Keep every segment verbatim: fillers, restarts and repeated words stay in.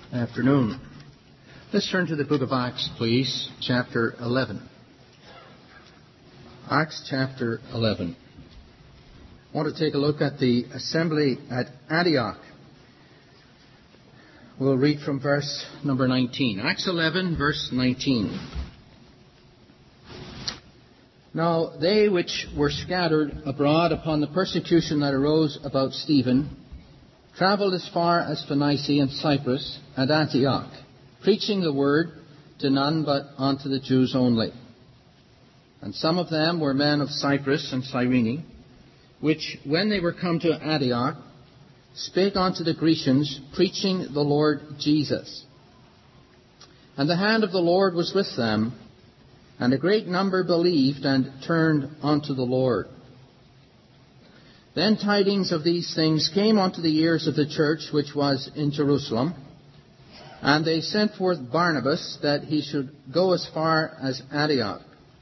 Afternoon. Let's turn to the book of Acts, please, chapter eleven. Acts chapter eleven. I want to take a look at the assembly at Antioch. We'll read from verse number nineteen. Acts eleven, verse nineteen. Now they which were scattered abroad upon the persecution that arose about Stephen travelled as far as Phoenicia and Cyprus and Antioch, preaching the word to none but unto the Jews only. And some of them were men of Cyprus and Cyrene, which, when they were come to Antioch, spake unto the Grecians, preaching the Lord Jesus. And the hand of the Lord was with them, and a great number believed and turned unto the Lord. Then tidings of these things came unto the ears of the church which was in Jerusalem, and they sent forth Barnabas that he should go as far as Antioch,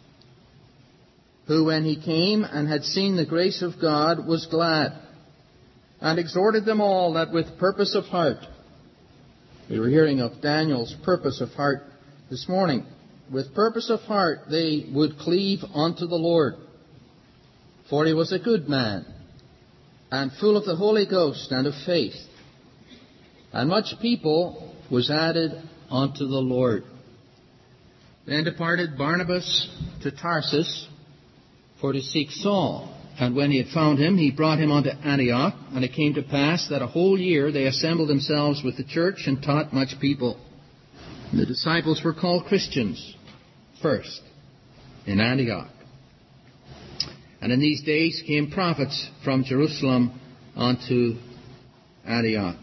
who, when he came and had seen the grace of God, was glad, and exhorted them all that with purpose of heart. We were hearing of Daniel's purpose of heart this morning. With purpose of heart they would cleave unto the Lord. For he was a good man, and full of the Holy Ghost and of faith. And much people was added unto the Lord. Then departed Barnabas to Tarsus for to seek Saul. And when he had found him, he brought him unto Antioch. And it came to pass that a whole year they assembled themselves with the church and taught much people. And the disciples were called Christians first in Antioch. And in these days came prophets from Jerusalem unto Antioch,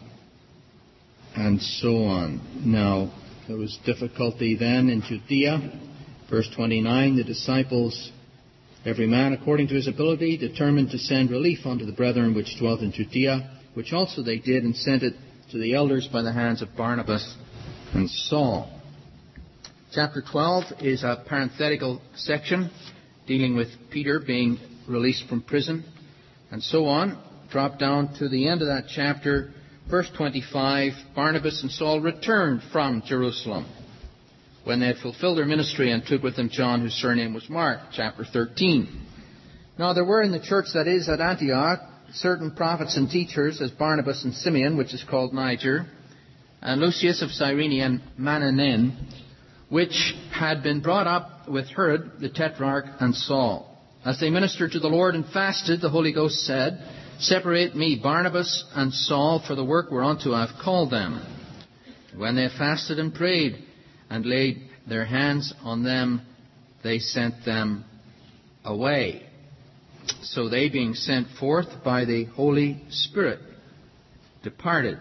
and so on. Now, there was difficulty then in Judea. Verse twenty-nine, the disciples, every man according to his ability, determined to send relief unto the brethren which dwelt in Judea, which also they did, and sent it to the elders by the hands of Barnabas and Saul. Chapter twelve is a parenthetical section dealing with Peter being released from prison, and so on. Drop down to the end of that chapter, verse twenty-five. Barnabas and Saul returned from Jerusalem when they had fulfilled their ministry, and took with them John, whose surname was Mark. Chapter thirteen. Now there were in the church that is at Antioch certain prophets and teachers, as Barnabas and Simeon, which is called Niger, and Lucius of Cyrene, and Manaen, which had been brought up with Herod the Tetrarch and Saul. As they ministered to the Lord and fasted, the Holy Ghost said, Separate me Barnabas and Saul for the work whereunto I have called them. When they fasted and prayed and laid their hands on them, they sent them away. So they, being sent forth by the Holy Spirit, departed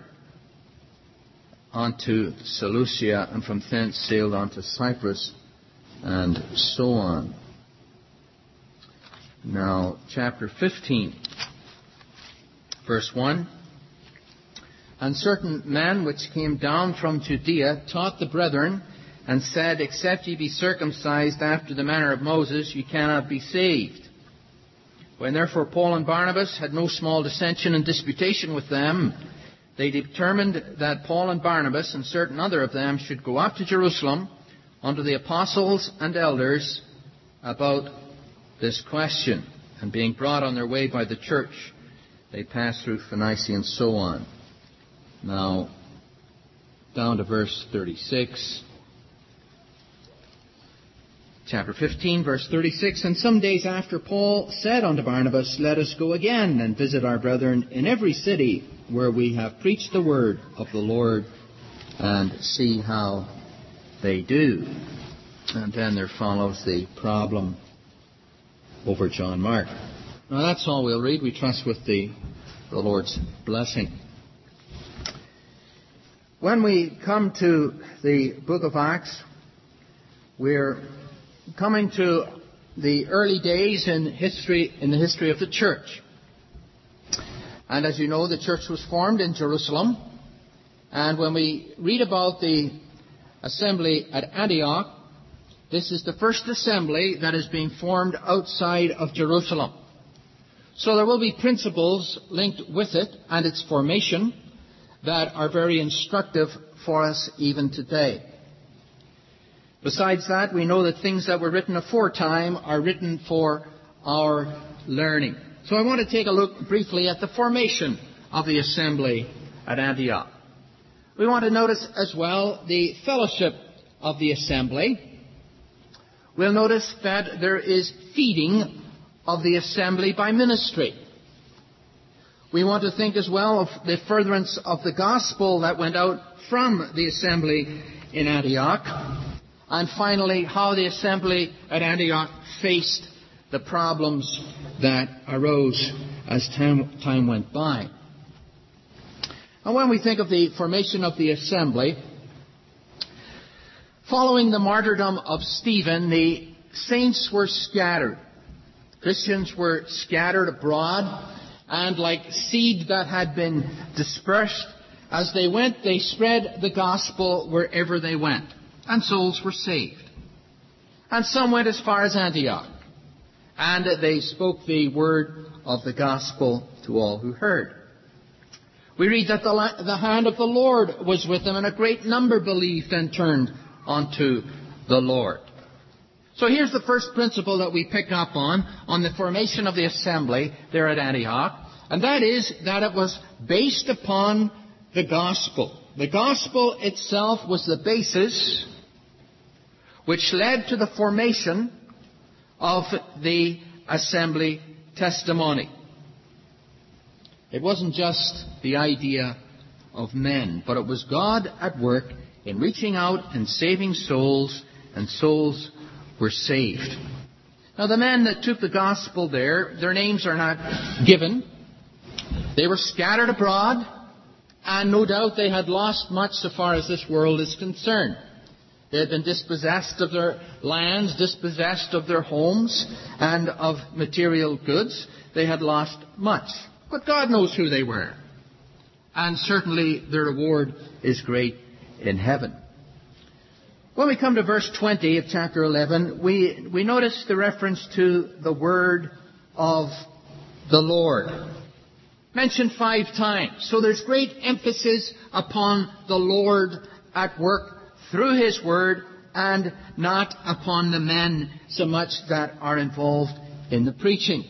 unto Seleucia, and from thence sailed unto Cyprus, and so on. Now, chapter fifteen, verse one. And certain men which came down from Judea taught the brethren, and said, Except ye be circumcised after the manner of Moses, ye cannot be saved. When therefore Paul and Barnabas had no small dissension and disputation with them, they determined that Paul and Barnabas and certain other of them should go up to Jerusalem unto the apostles and elders about this question. And being brought on their way by the church, they passed through Phoenicia and so on. Now, down to verse thirty-six. Chapter fifteen, verse thirty-six. And some days after, Paul said unto Barnabas, Let us go again and visit our brethren in every city where we have preached the word of the Lord, and see how they do. And then there follows the problem over John Mark. Now that's all we'll read. We trust with the, the Lord's blessing. When we come to the book of Acts, we're coming to the early days in history, in the history of the church. And as you know, the church was formed in Jerusalem. And when we read about the assembly at Antioch, this is the first assembly that is being formed outside of Jerusalem. So there will be principles linked with it and its formation. that are very instructive for us even today. Besides that, we know that things that were written aforetime are written for our learning. So I want to take a look briefly at the formation of the assembly at Antioch. We want to notice as well the fellowship of the assembly. We'll notice that there is feeding of the assembly by ministry. We want to think as well of the furtherance of the gospel that went out from the assembly in Antioch. And finally, how the assembly at Antioch faced the problems that arose as time, time went by. And when we think of the formation of the assembly, following the martyrdom of Stephen, the saints were scattered. Christians were scattered abroad, and like seed that had been dispersed, as they went, they spread the gospel wherever they went. And souls were saved. And some went as far as Antioch. And they spoke the word of the gospel to all who heard. We read that the, la- the hand of the Lord was with them, and a great number believed and turned unto the Lord. So here's the first principle that we pick up on, on the formation of the assembly there at Antioch. And that is that it was based upon the gospel. The gospel itself was the basis which led to the formation of the assembly testimony. It wasn't just the idea of men, but it was God at work in reaching out and saving souls, and souls were saved. Now, the men that took the gospel there, their names are not given. They were scattered abroad, and no doubt they had lost much so far as this world is concerned. They had been dispossessed of their lands, dispossessed of their homes, and of material goods. They had lost much. But God knows who they were. And certainly their reward is great in heaven. When we come to verse twenty of chapter eleven, we, we notice the reference to the word of the Lord. Mentioned five times. So there's great emphasis upon the Lord at work through His word, and not upon the men so much that are involved in the preaching.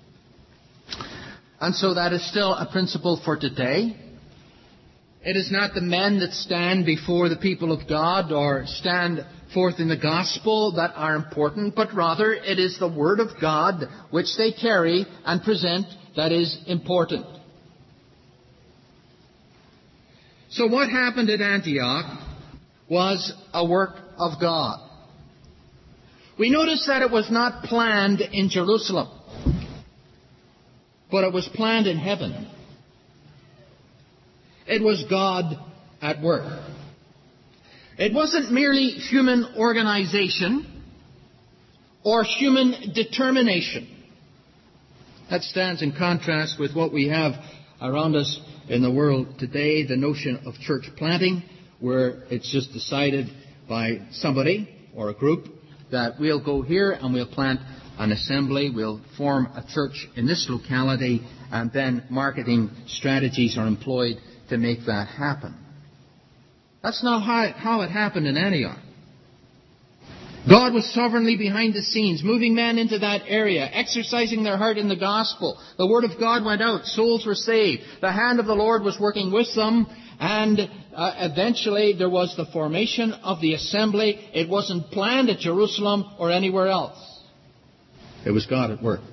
And so that is still a principle for today. It is not the men that stand before the people of God or stand forth in the gospel that are important, but rather it is the word of God which they carry and present that is important. So what happened at Antioch was a work of God. We notice that it was not planned in Jerusalem, but it was planned in heaven. It was God at work. It wasn't merely human organization or human determination. That stands in contrast with what we have around us in the world today, the notion of church planting, where it's just decided by somebody or a group that we'll go here and we'll plant an assembly, we'll form a church in this locality, and then marketing strategies are employed to make that happen. That's not how it, how it happened in Antioch. God was sovereignly behind the scenes, moving men into that area, exercising their heart in the gospel. The word of God went out, souls were saved. The hand of the Lord was working with them, and uh, eventually there was the formation of the assembly. It wasn't planned at Jerusalem or anywhere else. It was God at work.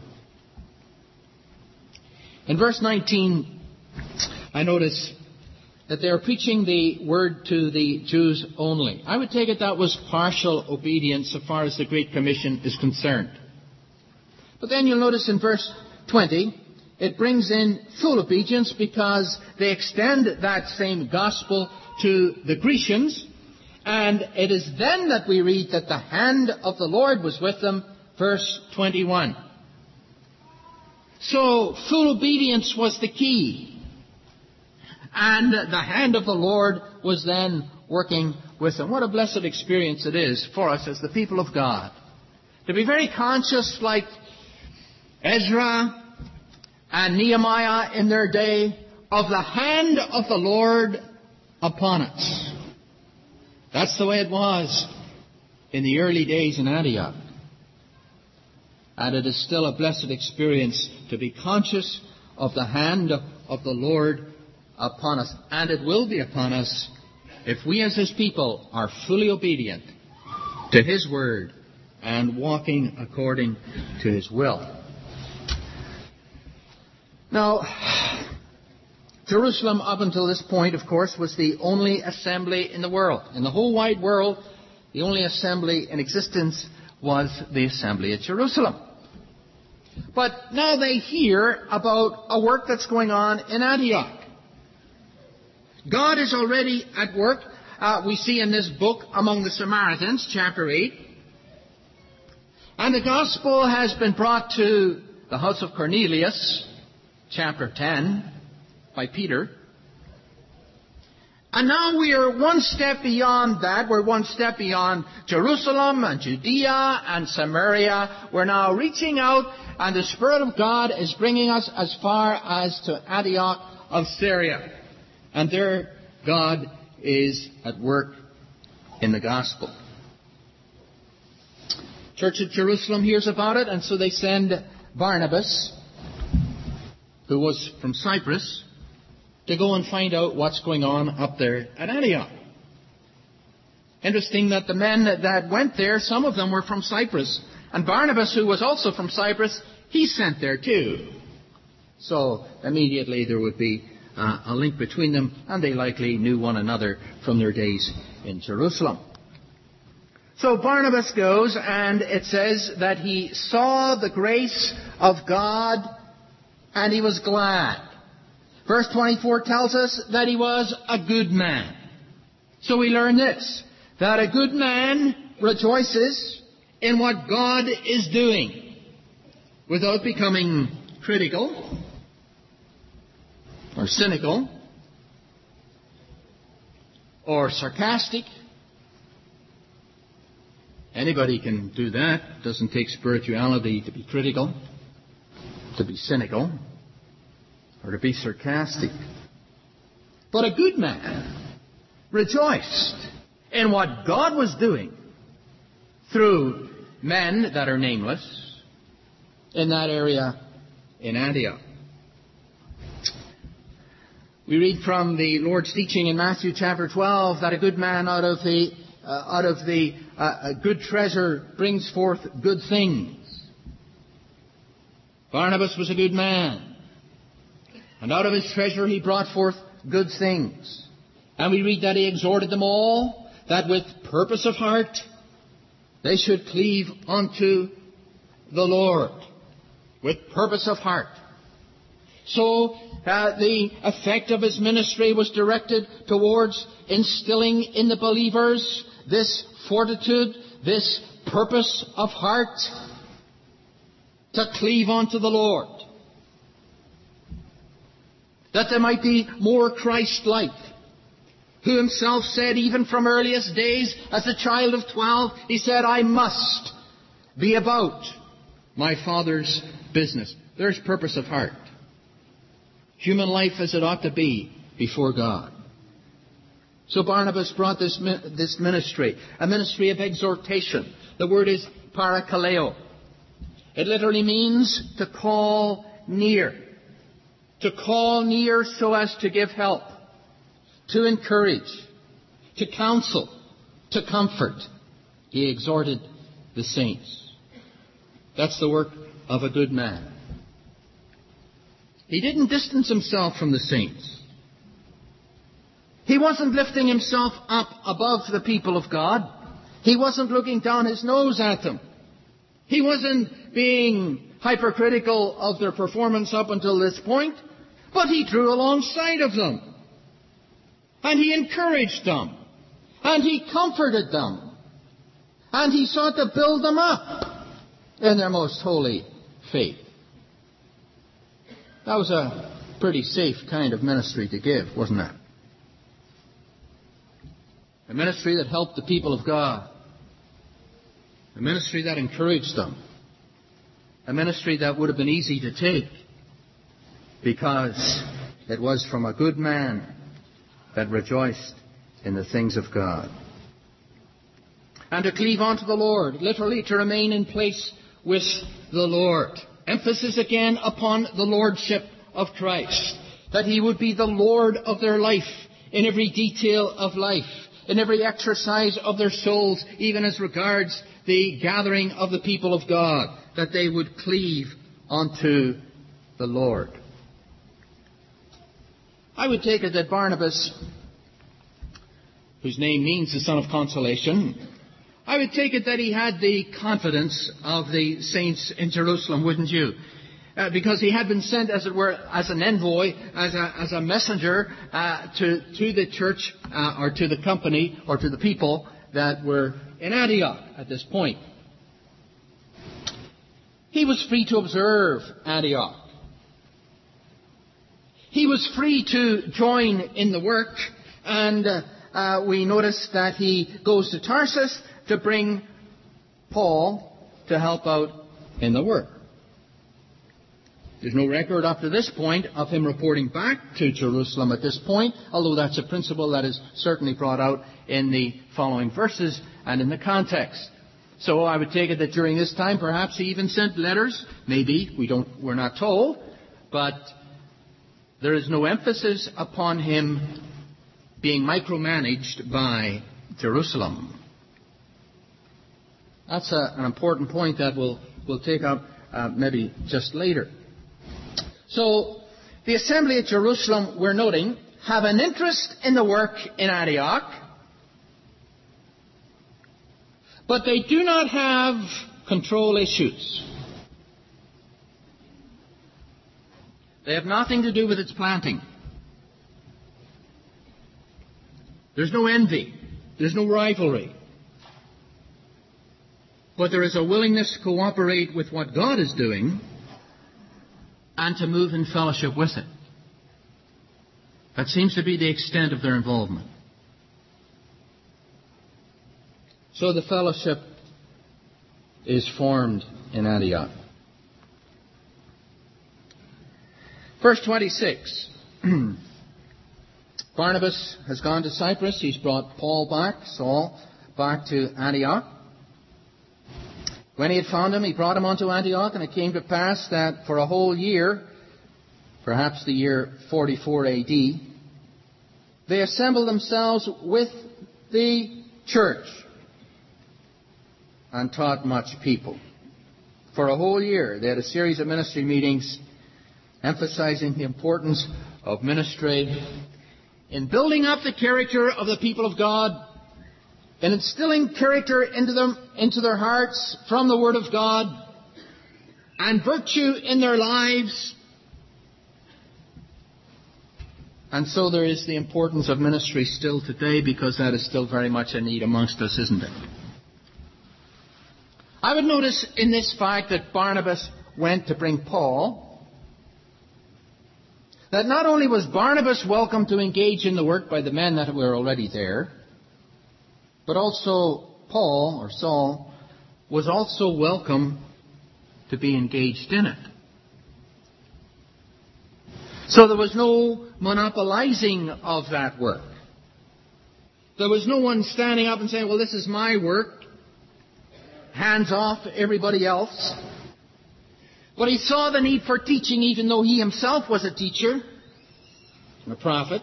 In verse nineteen, I notice that they are preaching the word to the Jews only. I would take it that was partial obedience so far as the Great Commission is concerned. But then you'll notice in verse twenty, it brings in full obedience because they extend that same gospel to the Grecians. And it is then that we read that the hand of the Lord was with them, verse twenty-one. So full obedience was the key. And the hand of the Lord was then working with them. What a blessed experience it is for us as the people of God, to be very conscious, like Ezra and Nehemiah in their day, of the hand of the Lord upon us. That's the way it was in the early days in Antioch. And it is still a blessed experience to be conscious of the hand of the Lord upon us. And it will be upon us if we as His people are fully obedient to His word and walking according to His will. Now, Jerusalem up until this point, of course, was the only assembly in the world. In the whole wide world, the only assembly in existence was the assembly at Jerusalem. But now they hear about a work that's going on in Antioch. God is already at work. Uh, we see in this book among the Samaritans, chapter eight. And the gospel has been brought to the house of Cornelius, chapter ten, by Peter. And now we are one step beyond that. We're one step beyond Jerusalem and Judea and Samaria. We're now reaching out, and the Spirit of God is bringing us as far as to Antioch of Syria. And there God is at work in the gospel. Church at Jerusalem hears about it, and so they send Barnabas, who was from Cyprus, to go and find out what's going on up there at Antioch. Interesting that the men that went there, some of them were from Cyprus. And Barnabas, who was also from Cyprus, he's sent there too. So immediately there would be uh, a link between them, and they likely knew one another from their days in Jerusalem. So Barnabas goes, and it says that he saw the grace of God, and he was glad. Verse twenty-four tells us that he was a good man. So we learn this, that a good man rejoices in what God is doing without becoming critical or cynical or sarcastic. Anybody can do that. It doesn't take spirituality to be critical, to be cynical, or to be sarcastic. But a good man rejoiced in what God was doing through men that are nameless in that area in Antioch. We read from the Lord's teaching in Matthew chapter twelve that a good man out of the uh, out of the uh, a good treasure brings forth good things. Barnabas was a good man. And out of his treasure he brought forth good things. And we read that he exhorted them all that with purpose of heart they should cleave unto the Lord. With purpose of heart. So uh, the effect of his ministry was directed towards instilling in the believers this fortitude, this purpose of heart to cleave unto the Lord. That they might be more Christ-like. Who himself said, even from earliest days, as a child of twelve, he said, I must be about my Father's business. There's purpose of heart. Human life as it ought to be before God. So Barnabas brought this, this ministry, a ministry of exhortation. The word is parakaleo. It literally means to call near. To call near so as to give help, to encourage, to counsel, to comfort. He exhorted the saints. That's the work of a good man. He didn't distance himself from the saints. He wasn't lifting himself up above the people of God. He wasn't looking down his nose at them. He wasn't being hypercritical of their performance up until this point, but he drew alongside of them. And he encouraged them. And he comforted them. And he sought to build them up in their most holy faith. That was a pretty safe kind of ministry to give, wasn't it? A ministry that helped the people of God. A ministry that encouraged them. A ministry that would have been easy to take because It was from a good man that rejoiced in the things of God. And to cleave unto the Lord, literally to remain in place with the Lord. Emphasis again upon the lordship of Christ. That He would be the Lord of their life, in every detail of life, in every exercise of their souls, even as regards the gathering of the people of God. That they would cleave unto the Lord. I would take it that Barnabas, whose name means the son of consolation, I would take it that he had the confidence of the saints in Jerusalem, wouldn't you? Uh, because he had been sent, as it were, as an envoy, as a, as a messenger uh, to, to the church uh, or to the company or to the people that were in Antioch at this point. He was free to observe Antioch. He was free to join in the work, and uh, uh, we notice that he goes to Tarsus to bring Paul to help out in the work. There's no record up to this point of him reporting back to Jerusalem at this point, although that's a principle that is certainly brought out in the following verses and in the context. So I would take it that during this time perhaps he even sent letters. Maybe, we don't, we're not told, but there is no emphasis upon him being micromanaged by Jerusalem. That's a, an important point that we'll, we'll take up uh, maybe just later. So, the assembly at Jerusalem, we're noting, have an interest in the work in Antioch, but they do not have control issues. They have nothing to do with its planting. There's no envy. There's no rivalry. But there is a willingness to cooperate with what God is doing and to move in fellowship with it. That seems to be the extent of their involvement. So the fellowship is formed in Antioch. Verse twenty-six. Barnabas has gone to Cyprus. He's brought Paul back, Saul, back to Antioch. When he had found him, he brought him unto Antioch, and it came to pass that for a whole year, perhaps the year forty-four A D, they assembled themselves with the church and taught much people. For a whole year, they had a series of ministry meetings emphasizing the importance of ministry in building up the character of the people of God, and instilling character into them, into their hearts from the Word of God, and virtue in their lives. And so there is the importance of ministry still today, because that is still very much a need amongst us, isn't it? I would notice in this fact that Barnabas went to bring Paul, that not only was Barnabas welcome to engage in the work by the men that were already there, but also Paul, or Saul, was also welcome to be engaged in it. So there was no monopolizing of that work. There was no one standing up and saying, well, this is my work, hands off to everybody else. But he saw the need for teaching, even though he himself was a teacher, a prophet.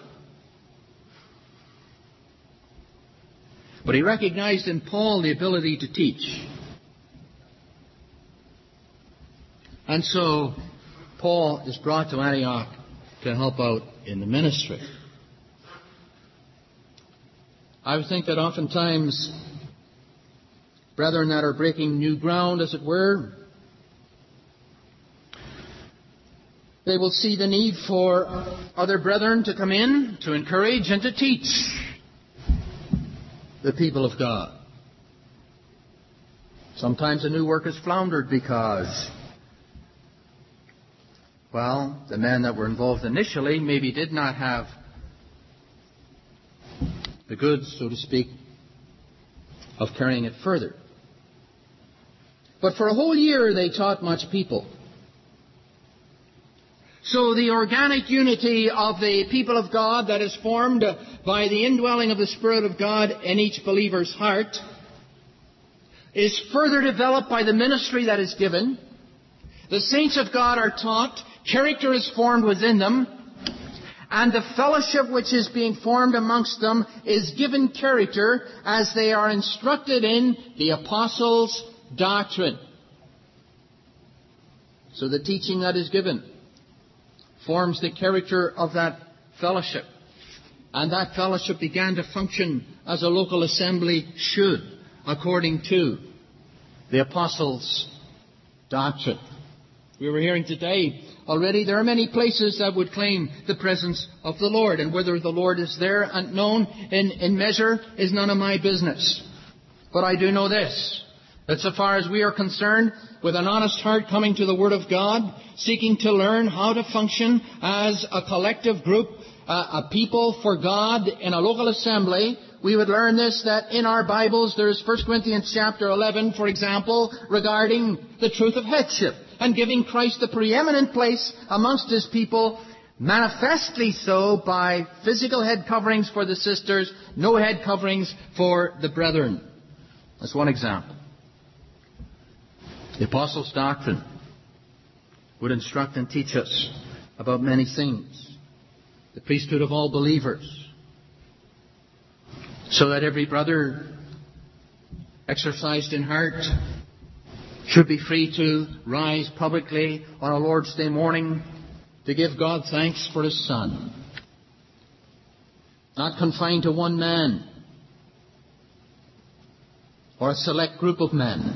But he recognized in Paul the ability to teach. And so Paul is brought to Antioch to help out in the ministry. I would think that oftentimes brethren that are breaking new ground, as it were, they will see the need for other brethren to come in, to encourage and to teach the people of God. Sometimes a new work has floundered because, well, the men that were involved initially maybe did not have the goods, so to speak, of carrying it further. But for a whole year they taught much people. So the organic unity of the people of God that is formed by the indwelling of the Spirit of God in each believer's heart is further developed by the ministry that is given. The saints of God are taught, character is formed within them, and the fellowship which is being formed amongst them is given character as they are instructed in the apostles' doctrine. So the teaching that is given forms the character of that fellowship. And that fellowship began to function as a local assembly should, according to the apostles' doctrine. We were hearing today already there are many places that would claim the presence of the Lord. And whether the Lord is there and known in, in measure is none of my business. But I do know this, that so far as we are concerned, with an honest heart coming to the Word of God, seeking to learn how to function as a collective group, uh, a people for God in a local assembly, we would learn this, that in our Bibles there is First Corinthians chapter eleven, for example, regarding the truth of headship and giving Christ the preeminent place amongst His people, manifestly so by physical head coverings for the sisters, no head coverings for the brethren. That's one example. The apostles' doctrine would instruct and teach us about many things. The priesthood of all believers, so that every brother exercised in heart should be free to rise publicly on a Lord's Day morning to give God thanks for His Son. Not confined to one man or a select group of men,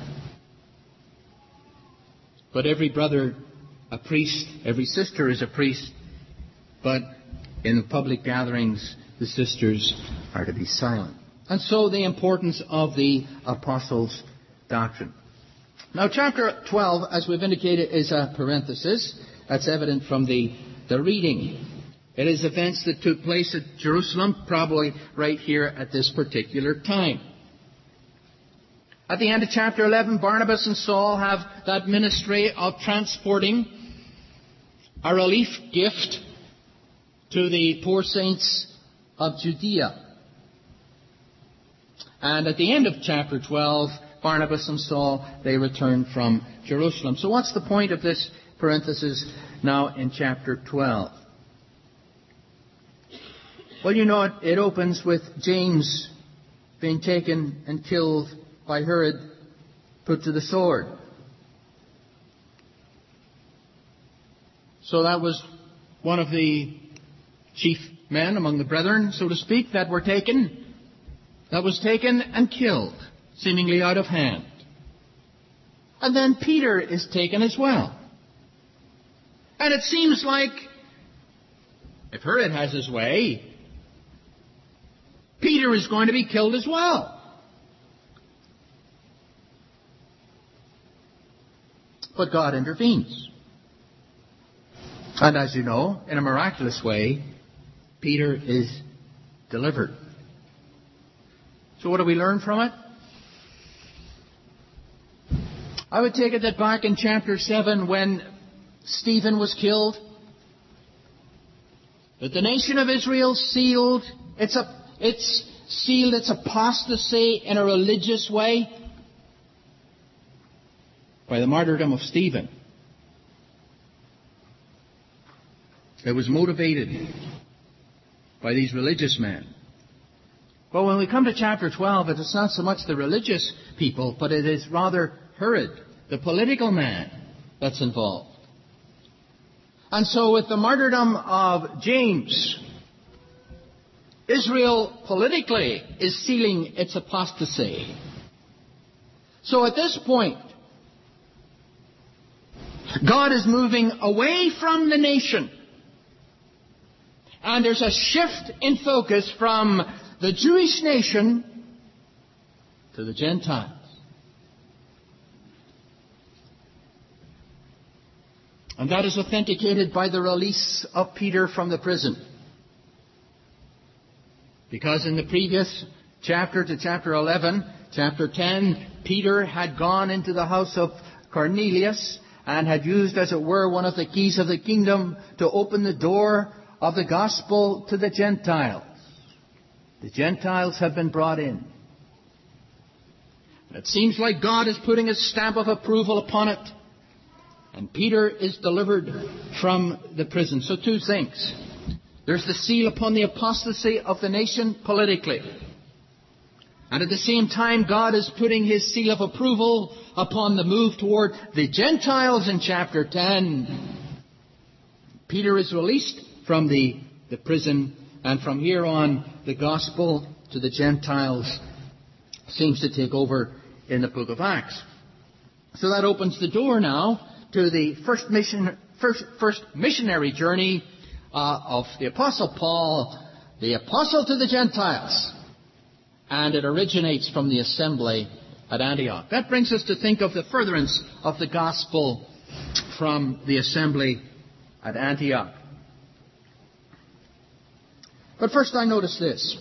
but every brother a priest, every sister is a priest, but in the public gatherings the sisters are to be silent. And so the importance of the apostles' doctrine. Now chapter twelve, as we've indicated, is a parenthesis. That's evident from the, the reading. It is events that took place at Jerusalem, probably right here at this particular time. At the end of chapter eleven, Barnabas and Saul have that ministry of transporting a relief gift to the poor saints of Judea. And at the end of chapter twelve, Barnabas and Saul, they return from Jerusalem. So what's the point of this parenthesis now in chapter twelve? Well, you know, it, it opens with James being taken and killed by Herod, put to the sword. So that was one of the chief men among the brethren, so to speak, that were taken, that was taken and killed, seemingly out of hand. And then Peter is taken as well. And it seems like if Herod has his way, Peter is going to be killed as well. But God intervenes. And as you know, in a miraculous way, Peter is delivered. So what do we learn from it? I would take it that back in chapter seven, when Stephen was killed, that the nation of Israel sealed its, its sealed its apostasy in a religious way by the martyrdom of Stephen. It was motivated by these religious men. But when we come to chapter twelve, it is not so much the religious people, but it is rather Herod, the political man, that's involved. And so with the martyrdom of James, Israel politically is sealing its apostasy. So at this point, God is moving away from the nation. And there's a shift in focus from the Jewish nation to the Gentiles. And that is authenticated by the release of Peter from the prison. Because in the previous chapter to chapter eleven, chapter ten, Peter had gone into the house of Cornelius, and had used, as it were, one of the keys of the kingdom to open the door of the gospel to the Gentiles. The Gentiles have been brought in. It seems like God is putting a stamp of approval upon it. And Peter is delivered from the prison. So two things. There's the seal upon the apostasy of the nation politically. And at the same time, God is putting His seal of approval upon the move toward the Gentiles in chapter ten. Peter is released from the, the prison, and from here on, the gospel to the Gentiles seems to take over in the book of Acts. So that opens the door now to the first mission, first, first missionary journey uh, of the Apostle Paul, the Apostle to the Gentiles. And it originates from the assembly at Antioch. That brings us to think of the furtherance of the gospel from the assembly at Antioch. But first I notice this,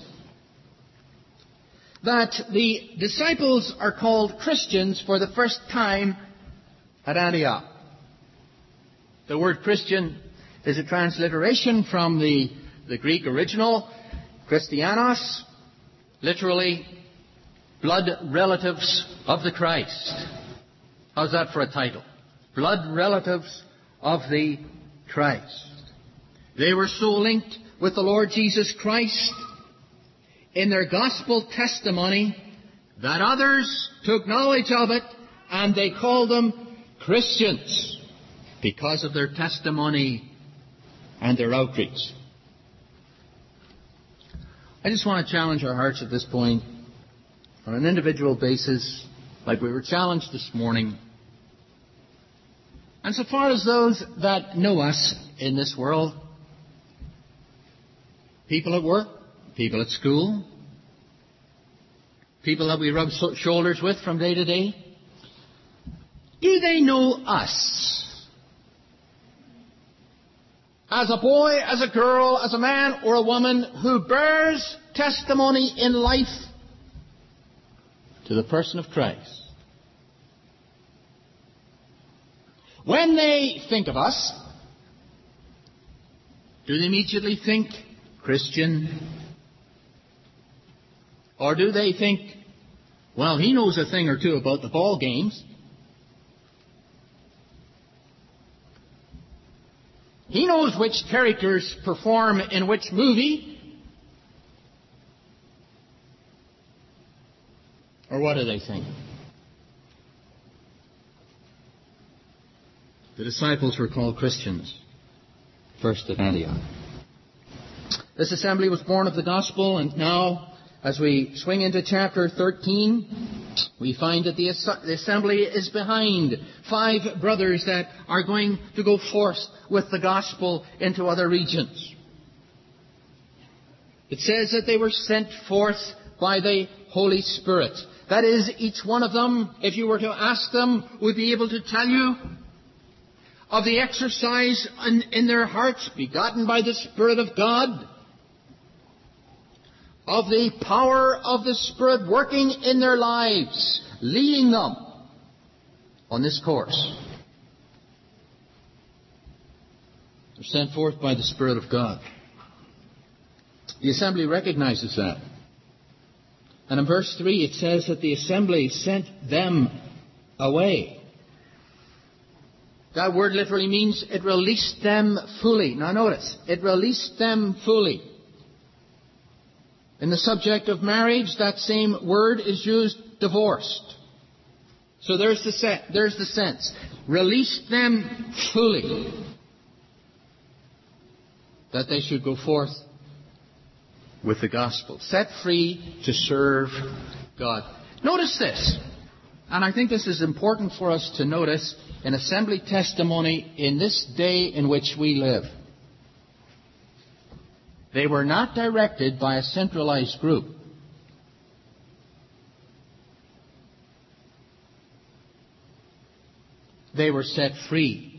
that the disciples are called Christians for the first time at Antioch. The word Christian is a transliteration from the, the Greek original, Christianos, literally, blood relatives of the Christ. How's that for a title? Blood relatives of the Christ. They were so linked with the Lord Jesus Christ in their gospel testimony that others took knowledge of it and they called them Christians because of their testimony and their outreach. I just want to challenge our hearts at this point on an individual basis, like we were challenged this morning. And so far as those that know us in this world, people at work, people at school, people that we rub shoulders with from day to day, do they know us? As a boy, as a girl, as a man or a woman who bears testimony in life to the person of Christ. When they think of us, do they immediately think Christian? Or do they think, well, he knows a thing or two about the ball games. He knows which characters perform in which movie. Or what do they think? The disciples were called Christians, first at Antioch. This assembly was born of the gospel, and now, as we swing into chapter thirteen, we find that the assembly is behind five brothers that are going to go forth with the gospel into other regions. It says that they were sent forth by the Holy Spirit. That is, each one of them, if you were to ask them, would be able to tell you of the exercise in, in their hearts begotten by the Spirit of God, of the power of the Spirit working in their lives, leading them on this course. They're sent forth by the Spirit of God. The assembly recognizes that. And in verse three it says that the assembly sent them away. That word literally means it released them fully. Now notice, it released them fully. In the subject of marriage, that same word is used, divorced. So there's the set, there's the sense. Released them fully. That they should go forth with the gospel. Set free to serve God. Notice this. And I think this is important for us to notice in assembly testimony in this day in which we live. They were not directed by a centralized group. They were set free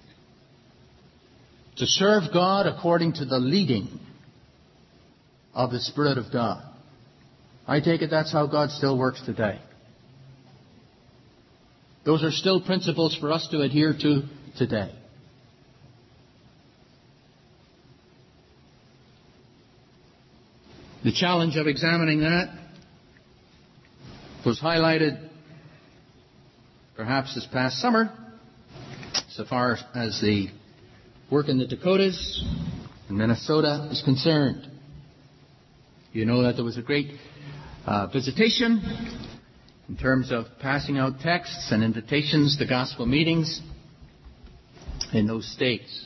to serve God according to the leading of the Spirit of God. I take it that's how God still works today. Those are still principles for us to adhere to today. The challenge of examining that was highlighted perhaps this past summer, so far as the work in the Dakotas and Minnesota is concerned. You know that there was a great uh, visitation in terms of passing out texts and invitations to gospel meetings in those states,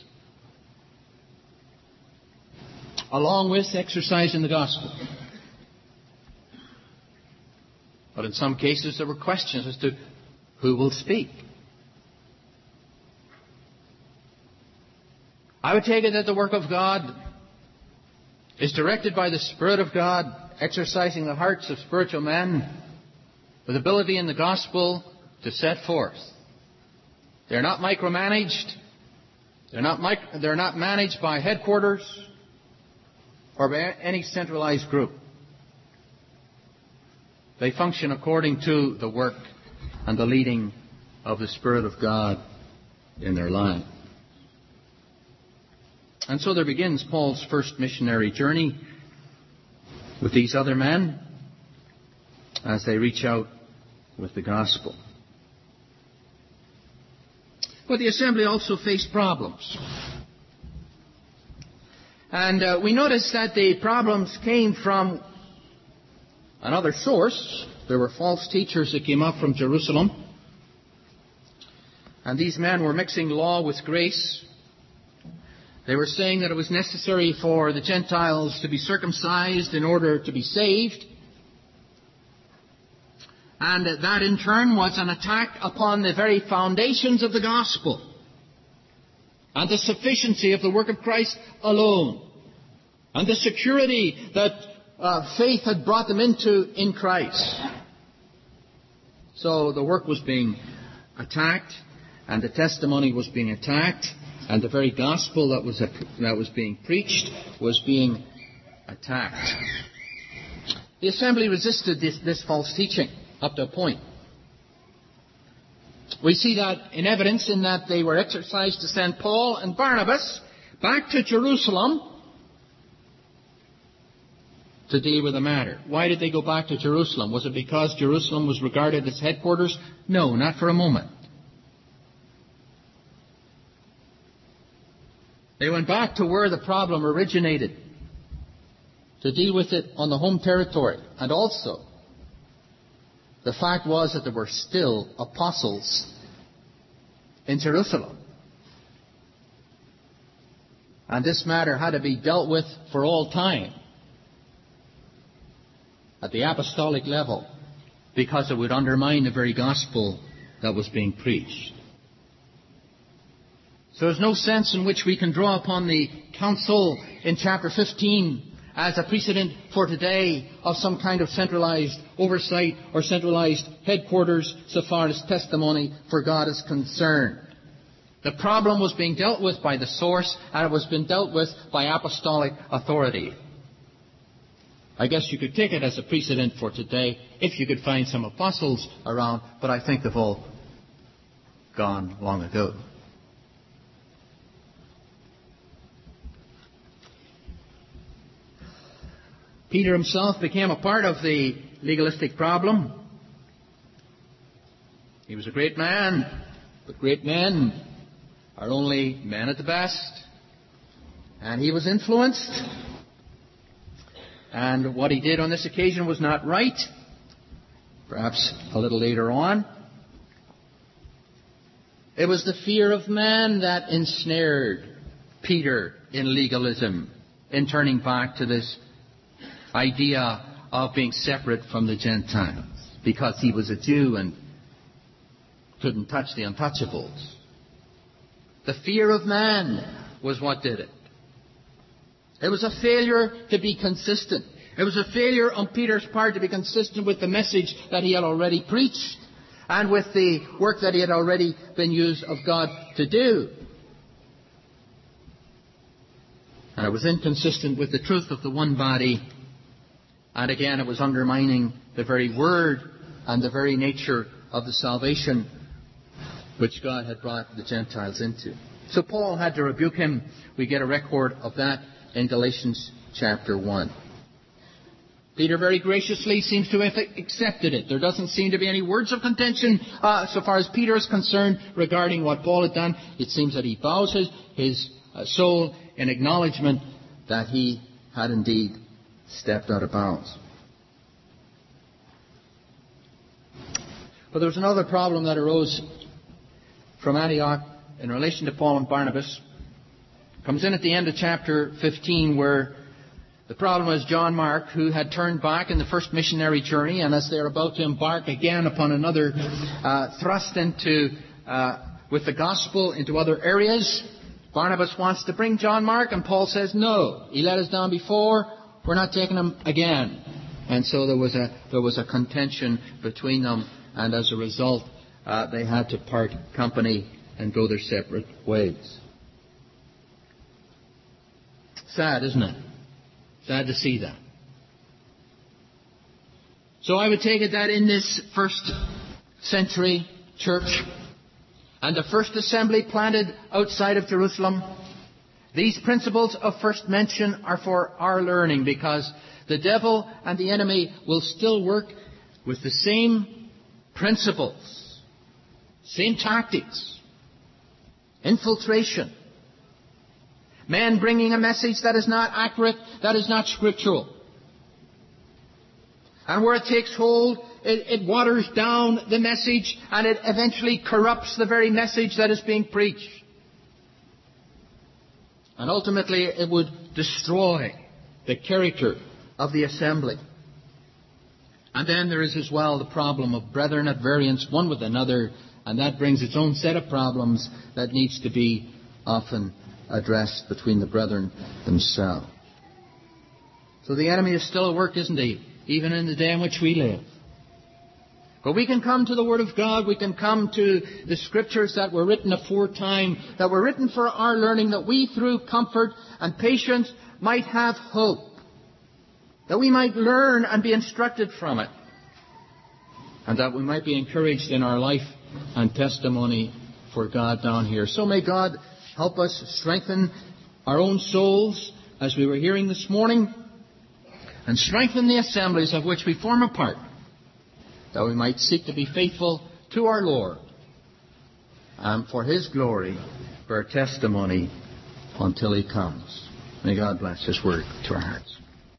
along with exercising the gospel. But in some cases there were questions as to who will speak. I would take it that the work of God is directed by the Spirit of God, exercising the hearts of spiritual men with ability in the gospel to set forth. They're not micromanaged. They're not, mic- they're not managed by headquarters or by any centralized group. They function according to the work and the leading of the Spirit of God in their life. And so there begins Paul's first missionary journey with these other men as they reach out with the gospel. But the assembly also faced problems. And uh, we notice that the problems came from another source. There were false teachers that came up from Jerusalem. And these men were mixing law with grace. They were saying that it was necessary for the Gentiles to be circumcised in order to be saved. And that in turn was an attack upon the very foundations of the gospel and the sufficiency of the work of Christ alone and the security that uh, faith had brought them into in Christ. So the work was being attacked and the testimony was being attacked and the very gospel that was, that was being preached was being attacked. The assembly resisted this, this false teaching up to a point. We see that in evidence in that they were exercised to send Paul and Barnabas back to Jerusalem to deal with the matter. Why did they go back to Jerusalem? Was it because Jerusalem was regarded as headquarters? No, not for a moment. They went back to where the problem originated to deal with it on the home territory. And also, the fact was that there were still apostles in Jerusalem. And this matter had to be dealt with for all time at the apostolic level, because it would undermine the very gospel that was being preached. So there's no sense in which we can draw upon the council in chapter fifteen as a precedent for today of some kind of centralized oversight or centralized headquarters so far as testimony for God is concerned. The problem was being dealt with by the source, and it was being dealt with by apostolic authority. I guess you could take it as a precedent for today if you could find some apostles around, but I think they've all gone long ago. Peter himself became a part of the legalistic problem. He was a great man, but great men are only men at the best. And he was influenced. And what he did on this occasion was not right. Perhaps a little later on. It was the fear of man that ensnared Peter in legalism, in turning back to this idea of being separate from the Gentiles, because he was a Jew and couldn't touch the untouchables. The fear of man was what did it. It was a failure to be consistent. It was a failure on Peter's part to be consistent with the message that he had already preached and with the work that he had already been used of God to do. And it was inconsistent with the truth of the one body. And again, it was undermining the very word and the very nature of the salvation which God had brought the Gentiles into. So Paul had to rebuke him. We get a record of that in Galatians chapter one. Peter very graciously seems to have accepted it. There doesn't seem to be any words of contention uh, so far as Peter is concerned regarding what Paul had done. It seems that he bows his, his uh, soul in acknowledgement that he had indeed stepped out of bounds. But there was another problem that arose from Antioch in relation to Paul and Barnabas. It comes in at the end of chapter fifteen, where the problem was John Mark, who had turned back in the first missionary journey, and as they're about to embark again upon another uh, thrust into uh, with the gospel into other areas, Barnabas wants to bring John Mark, and Paul says no. He let us down before. We're not taking him again. And so there was a there was a contention between them, and as a result, uh, they had to part company and go their separate ways. Sad, isn't it? Sad to see that. So I would take it that in this first century church and the first assembly planted outside of Jerusalem, these principles of first mention are for our learning, because the devil and the enemy will still work with the same principles, same tactics, infiltration. Men bringing a message that is not accurate, that is not scriptural. And where it takes hold, it, it waters down the message, and it eventually corrupts the very message that is being preached. And ultimately it would destroy the character of the assembly. And then there is as well the problem of brethren at variance one with another, and that brings its own set of problems that needs to be often addressed between the brethren themselves. So the enemy is still at work, isn't he? Even in the day in which we live. But we can come to the Word of God, we can come to the Scriptures that were written aforetime, that were written for our learning, that we through comfort and patience might have hope. That we might learn and be instructed from it. And that we might be encouraged in our life and testimony for God down here. So may God help us strengthen our own souls, as we were hearing this morning, and strengthen the assemblies of which we form a part, that we might seek to be faithful to our Lord, and for His glory, bear testimony until He comes. May God bless His word to our hearts.